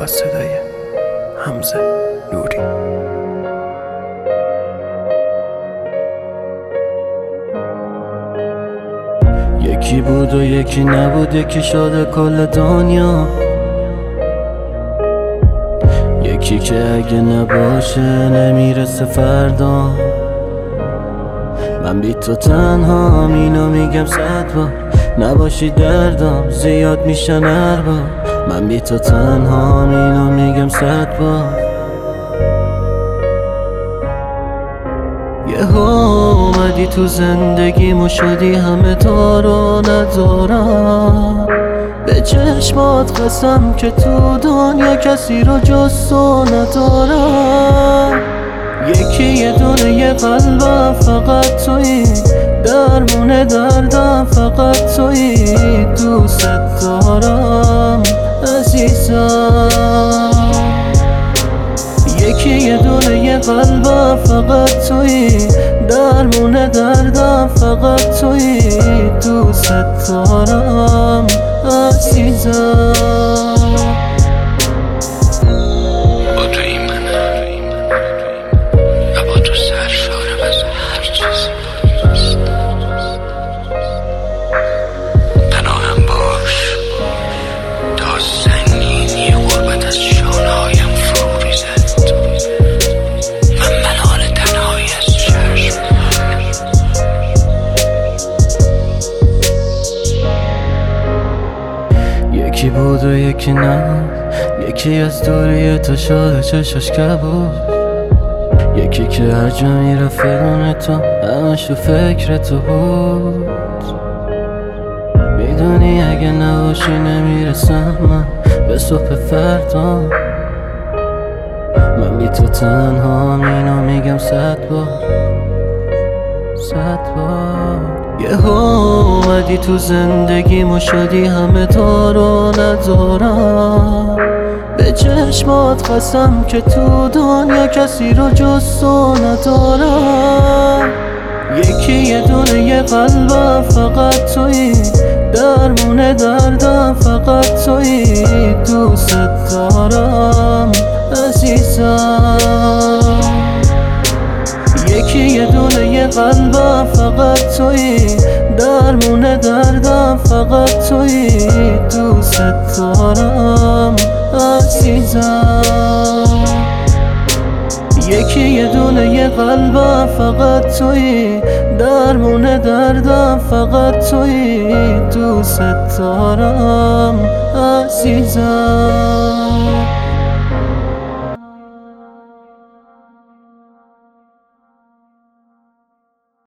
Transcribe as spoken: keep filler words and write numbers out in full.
صدای حمزه نوری. یکی بود و یکی نبود، یکی شده کل دنیا، یکی که اگه نباشه نمیرسه فردا. من بی تو تنهام، اینو میگم صد بار، نباشی دردم زیاد میشن هر بار. من بی تو تنهام، اینو میگم صد بار. یه اومدی تو زندگیمو، شدی همه تا رو ندارم. به چشمات قسم که تو دنیا کسی رو جز تو ندارم. یکی یه دونه یه قلبم، فقط تویی درمون دردم، فقط تویی دوست دارم عزیزم. یکی یه دونه یه قلبم، فقط تویی درمون دردم، فقط تویی دوست دارم عزیزم. با تو این منم و با تو سرشارم از هر چیزی. پناهم باش تا سنگینی غربت از شانه‌هایم فرو ریزد. من ملال تنهایی از چشم. یکی بود و یکی نه، یکی از دوری تو شده چشاش کبود، یکی که هر جا میرفت بدون تو همش و فکر تو بود. میدونی اگه نباشی نمیرسم من به صبح فردا. من بی تو تنهام، اینو میگم صد بار صد بار. یه اومدی تو زندگیمو، شدی همه تا رو ندارم. به چشمات قسم که تو دنیا کسی رو جز تو ندارم. یکی یه دونه یه قلبم، فقط تویی درمون دردم، فقط تویی دوست دارم عزیزم. یکی یه دونه یه قلبم، فقط تویی درمون دردم، فقط تویی دوست دارم عزیزم. یکی یه دونه یه قلبم، فقط تویی درمون دردم، فقط تویی دوست دارم عزیزم.